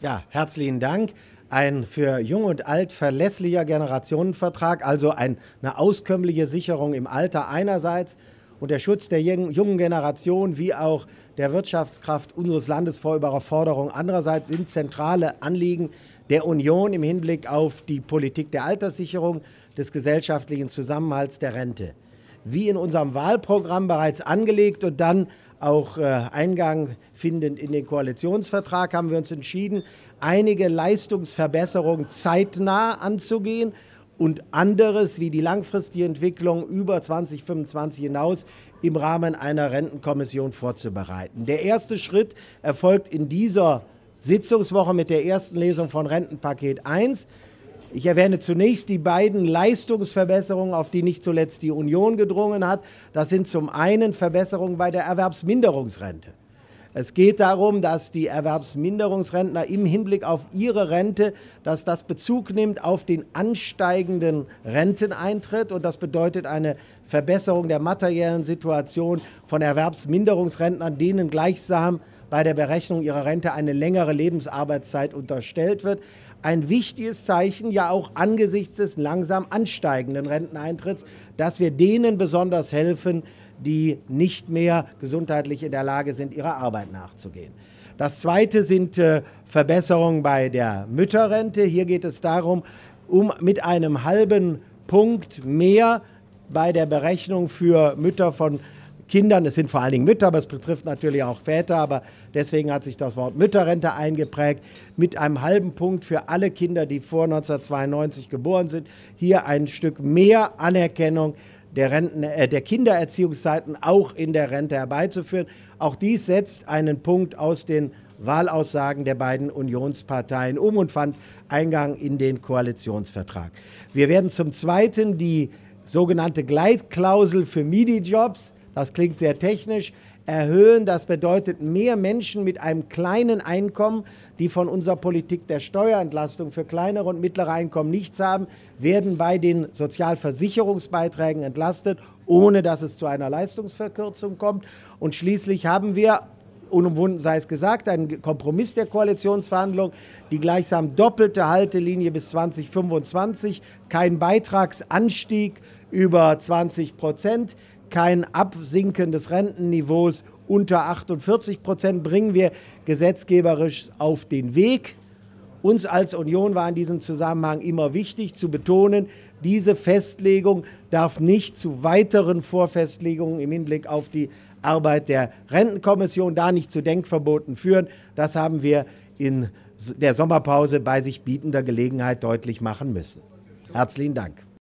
Ja, herzlichen Dank. Ein für Jung und Alt verlässlicher Generationenvertrag, also eine auskömmliche Sicherung im Alter einerseits und der Schutz der jungen Generation wie auch der Wirtschaftskraft unseres Landes vor Überforderung andererseits sind zentrale Anliegen der Union im Hinblick auf die Politik der Alterssicherung, des gesellschaftlichen Zusammenhalts, der Rente. Wie in unserem Wahlprogramm bereits angelegt und dann auch Eingang findend in den Koalitionsvertrag, haben wir uns entschieden, einige Leistungsverbesserungen zeitnah anzugehen und anderes wie die langfristige Entwicklung über 2025 hinaus im Rahmen einer Rentenkommission vorzubereiten. Der erste Schritt erfolgt in dieser Sitzungswoche mit der ersten Lesung von Rentenpaket 1. Ich erwähne zunächst die beiden Leistungsverbesserungen, auf die nicht zuletzt die Union gedrungen hat. Das sind zum einen Verbesserungen bei der Erwerbsminderungsrente. Es geht darum, dass die Erwerbsminderungsrentner im Hinblick auf ihre Rente, dass das Bezug nimmt auf den ansteigenden Renteneintritt. Und das bedeutet eine Verbesserung der materiellen Situation von Erwerbsminderungsrentnern, denen gleichsam bei der Berechnung ihrer Rente eine längere Lebensarbeitszeit unterstellt wird. Ein wichtiges Zeichen, ja auch angesichts des langsam ansteigenden Renteneintritts, dass wir denen besonders helfen, die nicht mehr gesundheitlich in der Lage sind, ihrer Arbeit nachzugehen. Das Zweite sind Verbesserungen bei der Mütterrente. Hier geht es darum, mit einem halben Punkt mehr bei der Berechnung für Mütter von Kindern, es sind vor allen Dingen Mütter, aber es betrifft natürlich auch Väter, aber deswegen hat sich das Wort Mütterrente eingeprägt, mit einem halben Punkt für alle Kinder, die vor 1992 geboren sind, hier ein Stück mehr Anerkennung der Kindererziehungszeiten auch in der Rente herbeizuführen. Auch dies setzt einen Punkt aus den Wahlaussagen der beiden Unionsparteien um und fand Eingang in den Koalitionsvertrag. Wir werden zum Zweiten die sogenannte Gleitklausel für MIDI-Jobs, das klingt sehr technisch, erhöhen. Das bedeutet, mehr Menschen mit einem kleinen Einkommen, die von unserer Politik der Steuerentlastung für kleinere und mittlere Einkommen nichts haben, werden bei den Sozialversicherungsbeiträgen entlastet, ohne dass es zu einer Leistungsverkürzung kommt. Und schließlich haben wir, unumwunden sei es gesagt, einen Kompromiss der Koalitionsverhandlungen, die gleichsam doppelte Haltelinie bis 2025, kein Beitragsanstieg über 20%, kein Absinken des Rentenniveaus unter 48% bringen wir gesetzgeberisch auf den Weg. Uns als Union war in diesem Zusammenhang immer wichtig zu betonen, diese Festlegung darf nicht zu weiteren Vorfestlegungen im Hinblick auf die Arbeit der Rentenkommission, da nicht zu Denkverboten führen. Das haben wir in der Sommerpause bei sich bietender Gelegenheit deutlich machen müssen. Herzlichen Dank.